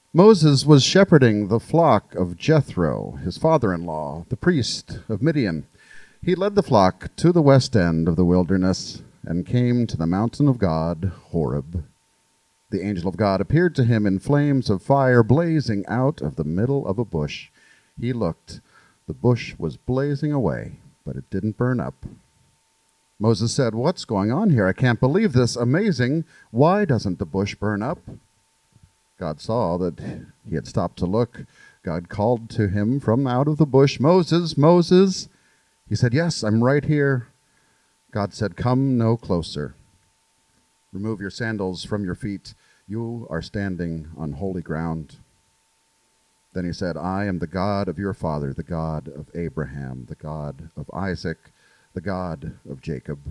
Moses was shepherding the flock of Jethro, his father-in-law, the priest of Midian. He led the flock to the west end of the wilderness and came to the mountain of God, Horeb. The angel of God appeared to him in flames of fire blazing out of the middle of a bush. He looked. The bush was blazing away, but it didn't burn up. Moses said, "What's going on here? I can't believe this. Amazing. Why doesn't the bush burn up?" God saw that he had stopped to look. God called to him from out of the bush, "Moses, Moses." He said, "Yes, I'm right here." God said, "Come no closer. Remove your sandals from your feet. You are standing on holy ground." Then he said, "I am the God of your father, the God of Abraham, the God of Isaac, the God of Jacob."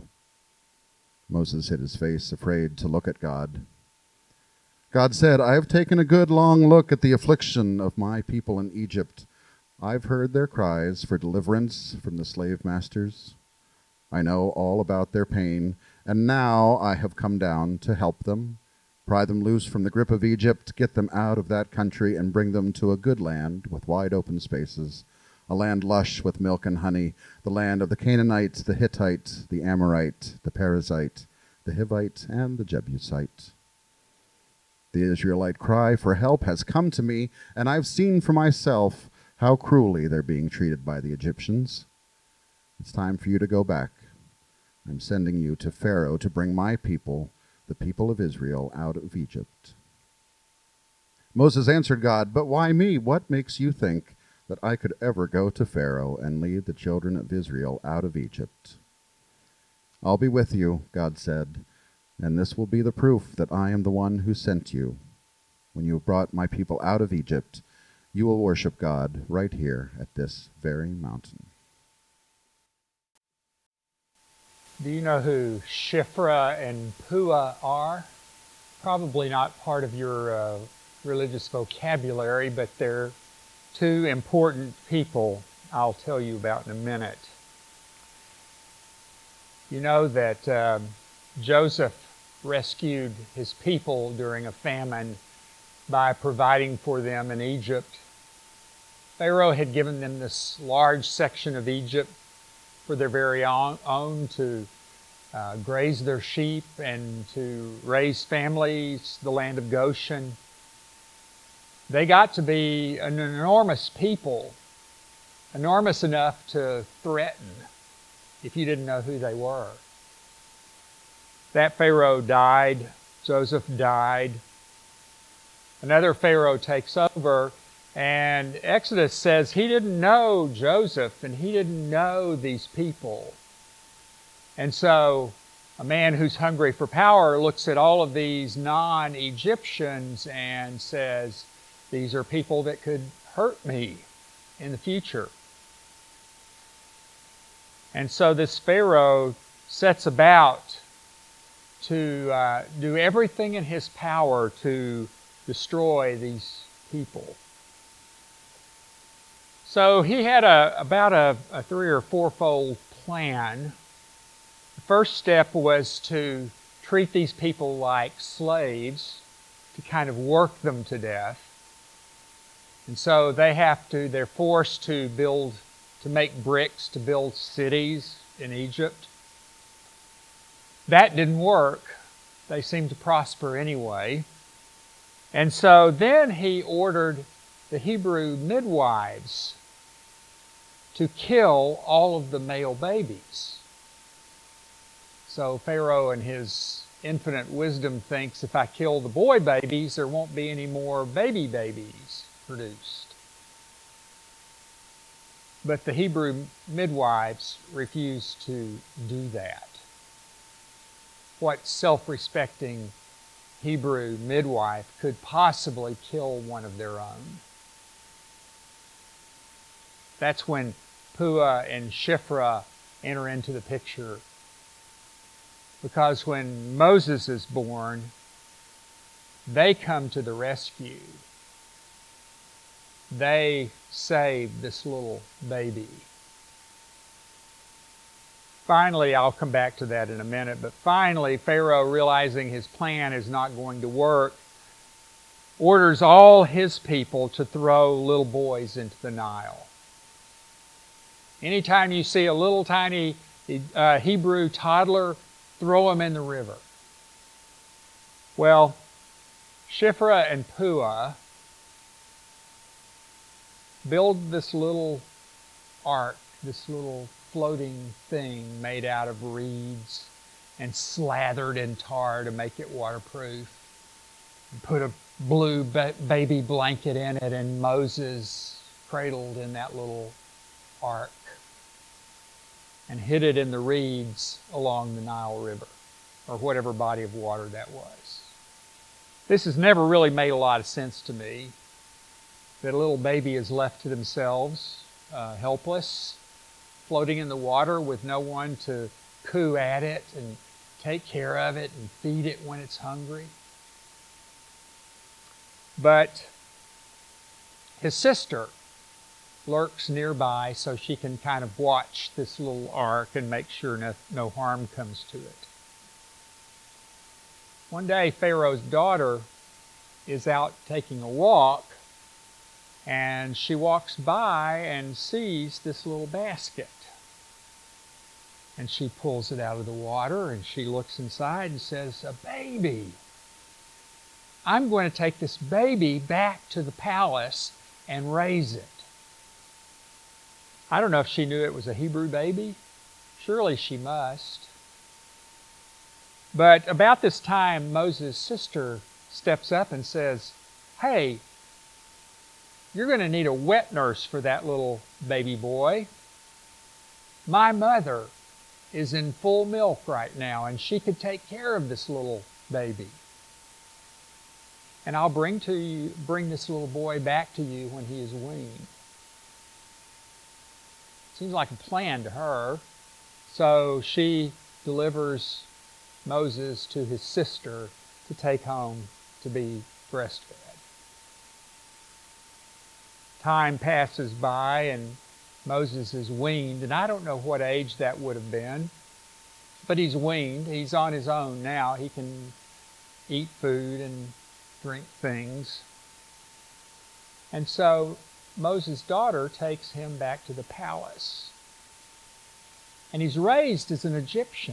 Moses hid his face, afraid to look at God. God said, "I have taken a good long look at the affliction of my people in Egypt. I've heard their cries for deliverance from the slave masters. I know all about their pain, and now I have come down to help them, pry them loose from the grip of Egypt, get them out of that country, and bring them to a good land with wide open spaces, a land lush with milk and honey, the land of the Canaanite, the Hittite, the Amorite, the Perizzite, the Hivite, and the Jebusite. The Israelite cry for help has come to me, and I've seen for myself how cruelly they're being treated by the Egyptians. It's time for you to go back. I'm sending you to Pharaoh to bring my people, the people of Israel, out of Egypt." Moses answered God, "But why me? What makes you think that I could ever go to Pharaoh and lead the children of Israel out of Egypt?" "I'll be with you," God said, "and this will be the proof that I am the one who sent you. When you have brought my people out of Egypt, you will worship God right here at this very mountain." Do you know who Shiphrah and Puah are? Probably not part of your religious vocabulary, but they're two important people I'll tell you about in a minute. You know that Joseph rescued his people during a famine by providing for them in Egypt. Pharaoh had given them this large section of Egypt for their very own to graze their sheep and to raise families, the land of Goshen. They got to be an enormous people, enormous enough to threaten if you didn't know who they were. That Pharaoh died, Joseph died. Another Pharaoh takes over, and Exodus says he didn't know Joseph and he didn't know these people. And so a man who's hungry for power looks at all of these non-Egyptians and says, these are people that could hurt me in the future. And so this Pharaoh sets about to do everything in his power to destroy these people. So he had about a 3 or 4-fold plan. The first step was to treat these people like slaves, to kind of work them to death. And so they're forced to make bricks to build cities in Egypt. That didn't work. They seemed to prosper anyway. And so then he ordered the Hebrew midwives to kill all of the male babies. So Pharaoh in his infinite wisdom thinks, if I kill the boy babies, there won't be any more babies produced. But the Hebrew midwives refused to do that. What self-respecting Hebrew midwife could possibly kill one of their own? That's when Puah and Shiphrah enter into the picture. Because when Moses is born, they come to the rescue. They save this little baby. Finally, I'll come back to that in a minute, but finally, Pharaoh, realizing his plan is not going to work, orders all his people to throw little boys into the Nile. Anytime you see a little tiny Hebrew toddler, throw him in the river. Well, Shiphrah and Puah build this little ark, this little floating thing made out of reeds and slathered in tar to make it waterproof. And put a blue baby blanket in it, and Moses cradled in that little ark and hid it in the reeds along the Nile River, or whatever body of water that was. This has never really made a lot of sense to me, that a little baby is left to themselves, helpless, floating in the water with no one to coo at it and take care of it and feed it when it's hungry. But his sister lurks nearby so she can kind of watch this little ark and make sure no harm comes to it. One day, Pharaoh's daughter is out taking a walk, and she walks by and sees this little basket. And she pulls it out of the water, and she looks inside and says, "A baby. I'm going to take this baby back to the palace and raise it." I don't know if she knew it was a Hebrew baby. Surely she must. But about this time, Moses' sister steps up and says, "Hey, you're going to need a wet nurse for that little baby boy. My mother is in full milk right now, and she could take care of this little baby. And I'll bring this little boy back to you when he is weaned." Seems like a plan to her. So she delivers Moses to his sister to take home to be breastfed. Time passes by and Moses is weaned, and I don't know what age that would have been, but he's weaned. He's on his own now. He can eat food and drink things. And so Moses' daughter takes him back to the palace. And he's raised as an Egyptian.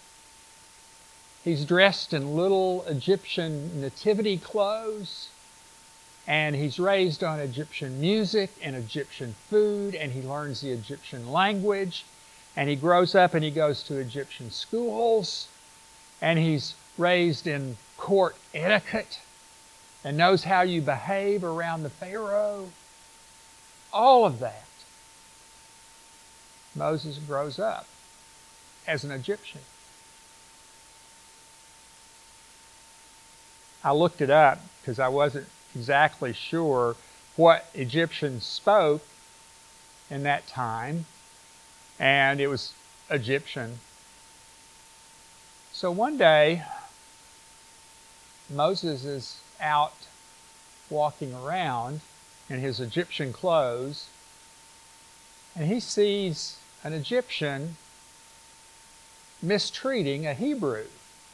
He's dressed in little Egyptian nativity clothes, and he's raised on Egyptian music and Egyptian food, and he learns the Egyptian language, and he grows up and he goes to Egyptian schools, and he's raised in court etiquette and knows how you behave around the Pharaoh. All of that. Moses grows up as an Egyptian. I looked it up because I wasn't exactly sure what Egyptians spoke in that time, and it was Egyptian. So one day, Moses is out walking around in his Egyptian clothes, and he sees an Egyptian mistreating a Hebrew.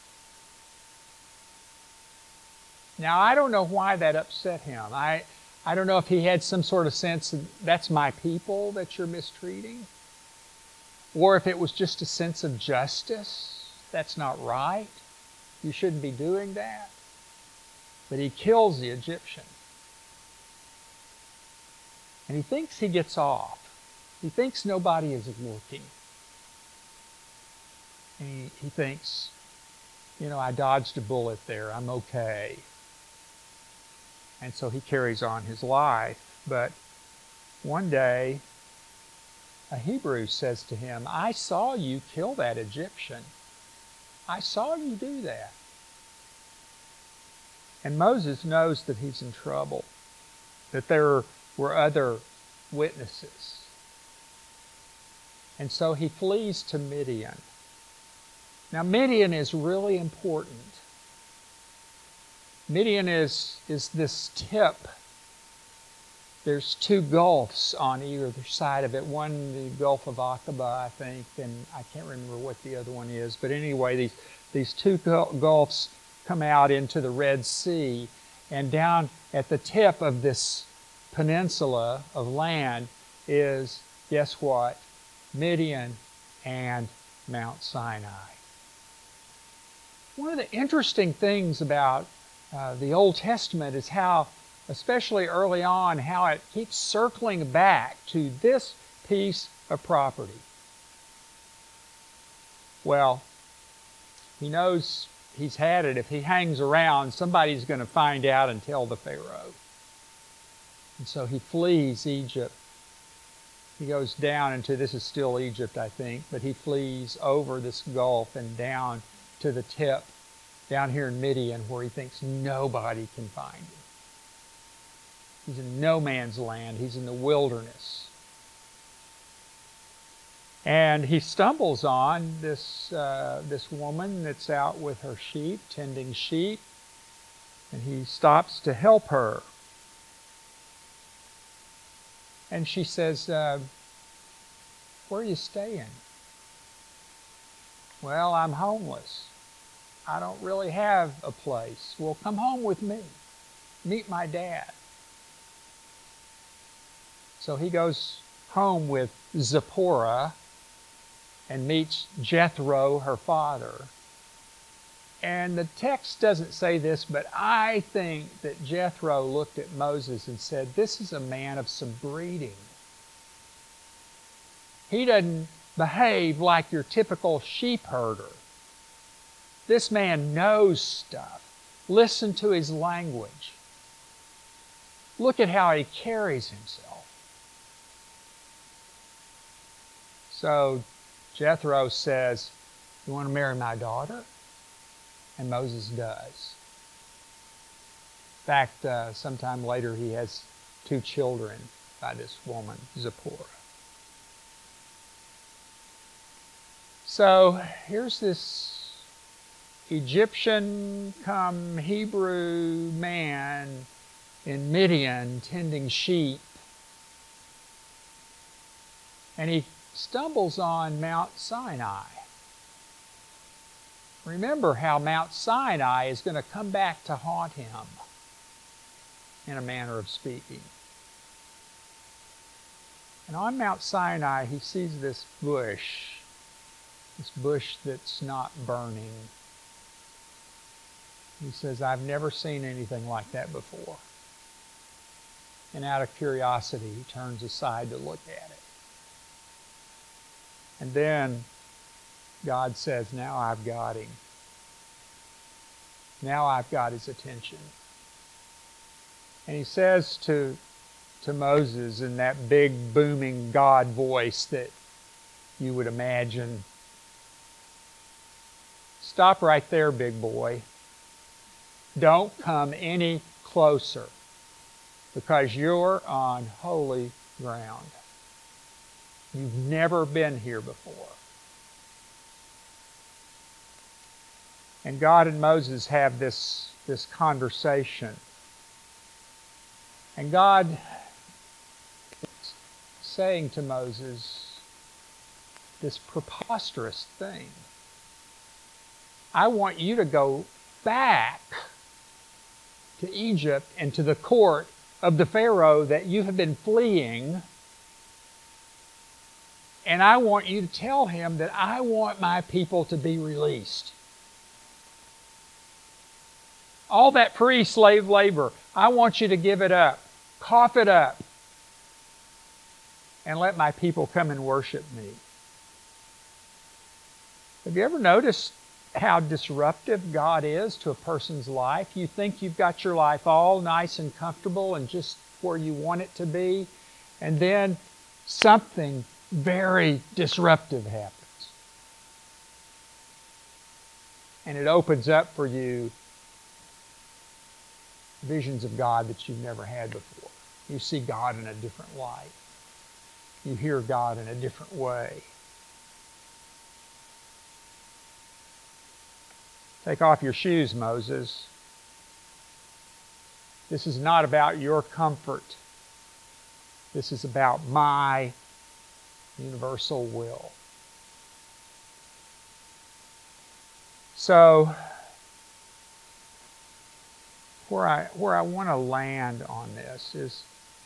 Now, I don't know why that upset him. I don't know if he had some sort of sense of, that's my people that you're mistreating, or if it was just a sense of justice. That's not right. You shouldn't be doing that. But he kills the Egyptian. And he thinks he gets off. He thinks nobody is looking. And he thinks, I dodged a bullet there. I'm okay. And so he carries on his life. But one day, a Hebrew says to him, "I saw you kill that Egyptian. I saw you do that." And Moses knows that he's in trouble, that there were other witnesses. And so he flees to Midian. Now, Midian is really important. Midian is this tip. There's two gulfs on either side of it. One, the Gulf of Aqaba, I think, and I can't remember what the other one is. But anyway, these two gulfs come out into the Red Sea. And down at the tip of this peninsula of land is, guess what? Midian and Mount Sinai. One of the interesting things about the Old Testament is how, especially early on, how it keeps circling back to this piece of property. Well, he knows he's had it. If he hangs around, somebody's going to find out and tell the Pharaoh. And so he flees Egypt. He goes down into, this is still Egypt, I think, but he flees over this gulf and down to the tip, down here in Midian, where he thinks nobody can find him. He's in no man's land. He's in the wilderness. And he stumbles on this woman that's out with her sheep, tending sheep, and he stops to help her. And she says, where are you staying? Well, I'm homeless. I don't really have a place. Well, come home with me. Meet my dad. So he goes home with Zipporah and meets Jethro, her father. And the text doesn't say this, but I think that Jethro looked at Moses and said, this is a man of some breeding. He doesn't behave like your typical sheep herder. This man knows stuff. Listen to his language. Look at how he carries himself. So Jethro says, you want to marry my daughter? And Moses does. In fact, sometime later he has 2 children by this woman, Zipporah. So here's this Egyptian come Hebrew man in Midian tending sheep. And he stumbles on Mount Sinai. Remember how Mount Sinai is going to come back to haunt him, in a manner of speaking. And on Mount Sinai, he sees this bush that's not burning. He says, I've never seen anything like that before. And out of curiosity, he turns aside to look at it. And then God says, now I've got him. Now I've got his attention. And he says to Moses in that big booming God voice that you would imagine, stop right there, big boy. Don't come any closer, because you're on holy ground. You've never been here before. And God and Moses have this conversation. And God is saying to Moses this preposterous thing. I want you to go back to Egypt and to the court of the Pharaoh that you have been fleeing. And I want you to tell him that I want my people to be released. All that free slave labor, I want you to give it up. Cough it up. And let my people come and worship me. Have you ever noticed how disruptive God is to a person's life? You think you've got your life all nice and comfortable and just where you want it to be, and then something very disruptive happens. And it opens up for you visions of God that you've never had before. You see God in a different light. You hear God in a different way. Take off your shoes, Moses. This is not about your comfort. This is about my universal will. So, where I want to land on this is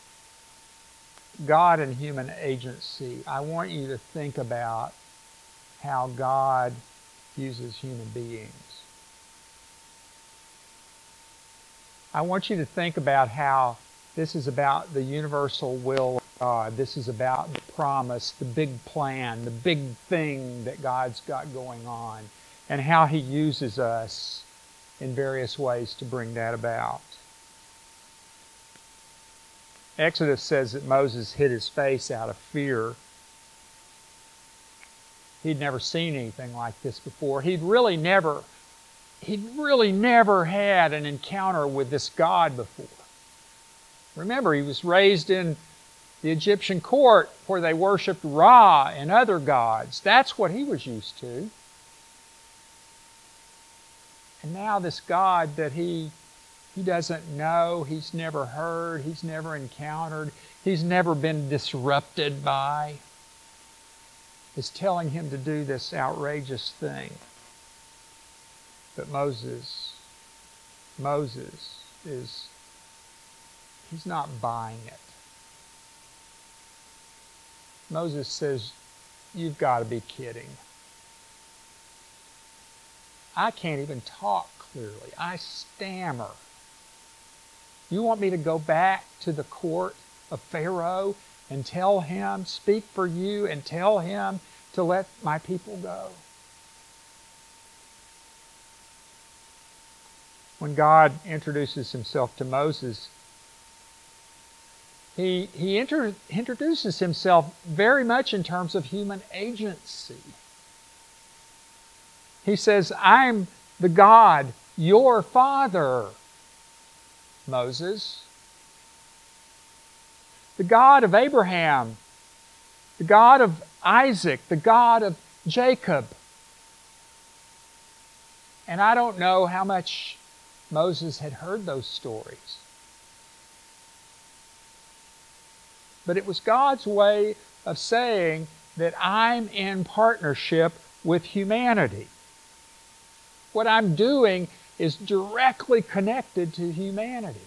God and human agency. I want you to think about how God uses human beings. I want you to think about how this is about the universal will of God. This is about the promise, the big plan, the big thing that God's got going on, and how He uses us in various ways to bring that about. Exodus says that Moses hid his face out of fear. He'd never seen anything like this before. He'd really never had an encounter with this God before. Remember, he was raised in the Egyptian court where they worshipped Ra and other gods. That's what he was used to. And now this God that he doesn't know, he's never heard, he's never encountered, he's never been disrupted by, is telling him to do this outrageous thing. But Moses is, he's not buying it. Moses says, "You've got to be kidding. I can't even talk clearly. I stammer. You want me to go back to the court of Pharaoh and tell him, speak for you, and tell him to let my people go?" When God introduces himself to Moses, he introduces himself very much in terms of human agency. He says, "I'm the God, your father, Moses. The God of Abraham, the God of Isaac, the God of Jacob." And I don't know how much Moses had heard those stories. But it was God's way of saying that I'm in partnership with humanity. What I'm doing is directly connected to humanity.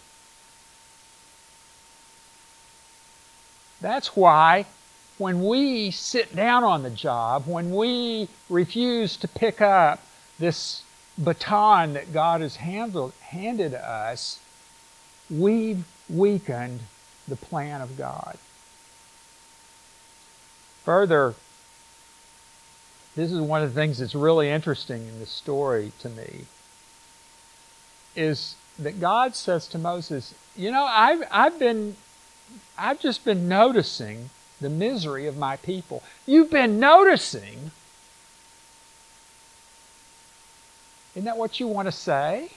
That's why when we sit down on the job, when we refuse to pick up this baton that God has handed us, we've weakened the plan of God. Further, this is one of the things that's really interesting in this story to me, is that God says to Moses, "You know, I've just been noticing the misery of my people. You've been noticing. Isn't that what you want to say?"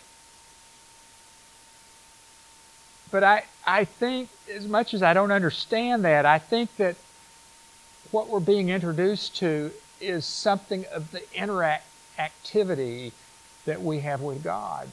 But I think, as much as I don't understand that, I think that what we're being introduced to is something of the interactivity that we have with God.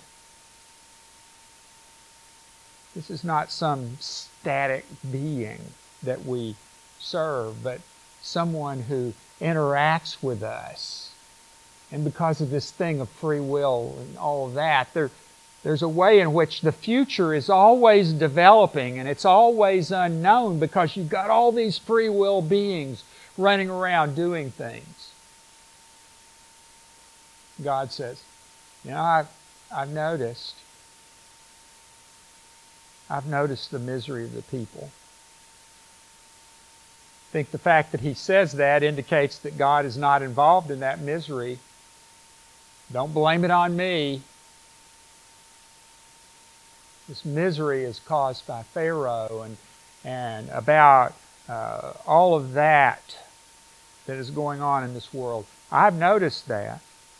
This is not some static being that we serve, but someone who interacts with us. And because of this thing of free will and all of that, there's a way in which the future is always developing, and it's always unknown because you've got all these free will beings running around doing things. God says, "You know, I've noticed the misery of the people." I think the fact that he says that indicates that God is not involved in that misery. Don't blame it on me. This misery is caused by Pharaoh and about all of that is going on in this world. I've noticed that.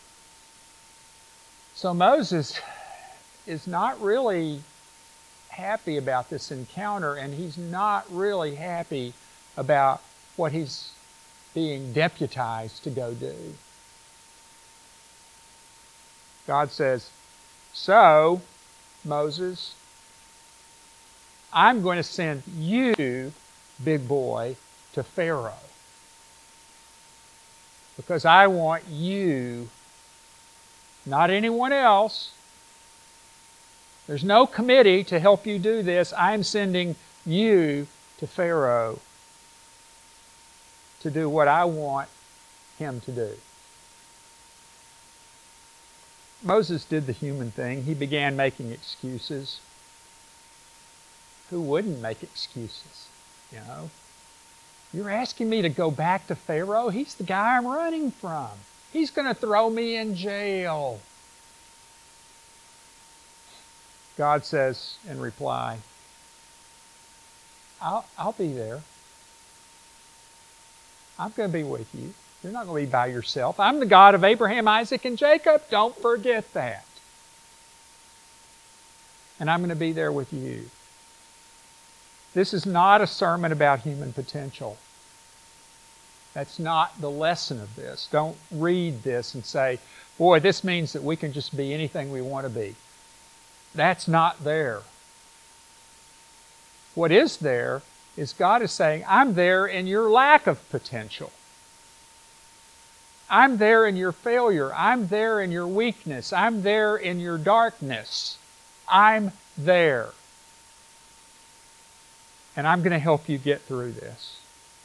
So Moses is not really happy about this encounter, and he's not really happy about what he's being deputized to go do. God says, "So, Moses, I'm going to send you, big boy, to Pharaoh. Because I want you, not anyone else, There's no committee to help you do this. I'm sending you to Pharaoh to do what I want him to do. Moses did the human thing. He began making excuses. Who wouldn't make excuses? You know, you're asking me to go back to Pharaoh? He's the guy I'm running from. He's going to throw me in jail. God says in reply, I'll be there. I'm going to be with you. You're not going to be by yourself. I'm the God of Abraham, Isaac, and Jacob. Don't forget that. And I'm going to be there with you. This is not a sermon about human potential. That's not the lesson of this. Don't read this and say, boy, this means that we can just be anything we want to be. That's not there. What is there is God is saying, I'm there in your lack of potential. I'm there in your failure. I'm there in your weakness. I'm there in your darkness. I'm there. And I'm going to help you get through this.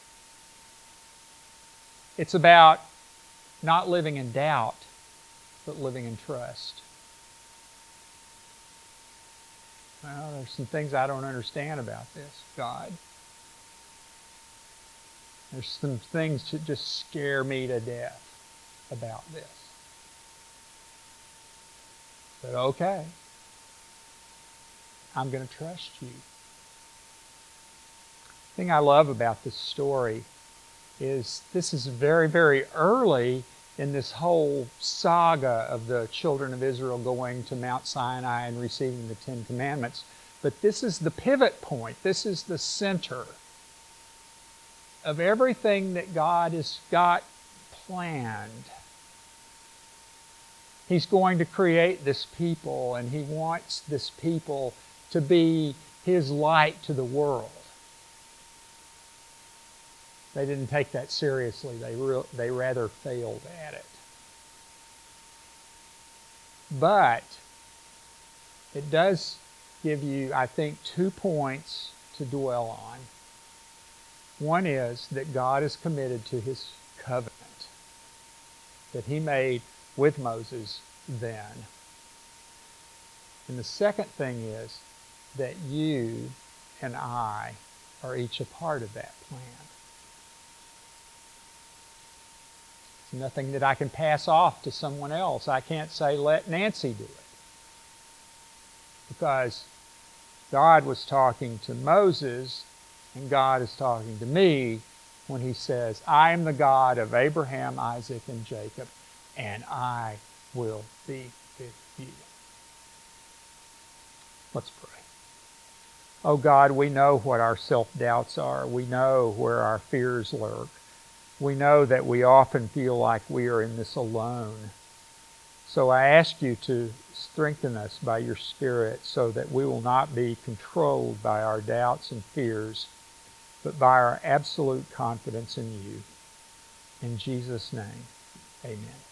It's about not living in doubt, but living in trust. Well, there's some things I don't understand about this, God. There's some things that just scare me to death about this. But okay, I'm going to trust you. The thing I love about this story is this is very, very early in this whole saga of the children of Israel going to Mount Sinai and receiving the Ten Commandments. But this is the pivot point. This is the center of everything that God has got planned. He's going to create this people, and He wants this people to be His light to the world. They didn't take that seriously. They rather failed at it. But it does give you, I think, 2 points to dwell on. One is that God is committed to His covenant that He made with Moses then. And the second thing is that you and I are each a part of that plan. It's nothing that I can pass off to someone else. I can't say, let Nancy do it. Because God was talking to Moses, and God is talking to me when He says, I am the God of Abraham, Isaac, and Jacob, and I will be with you. Let's pray. Oh God, we know what our self-doubts are. We know where our fears lurk. We know that we often feel like we are in this alone. So I ask you to strengthen us by your Spirit so that we will not be controlled by our doubts and fears, but by our absolute confidence in you. In Jesus' name, amen.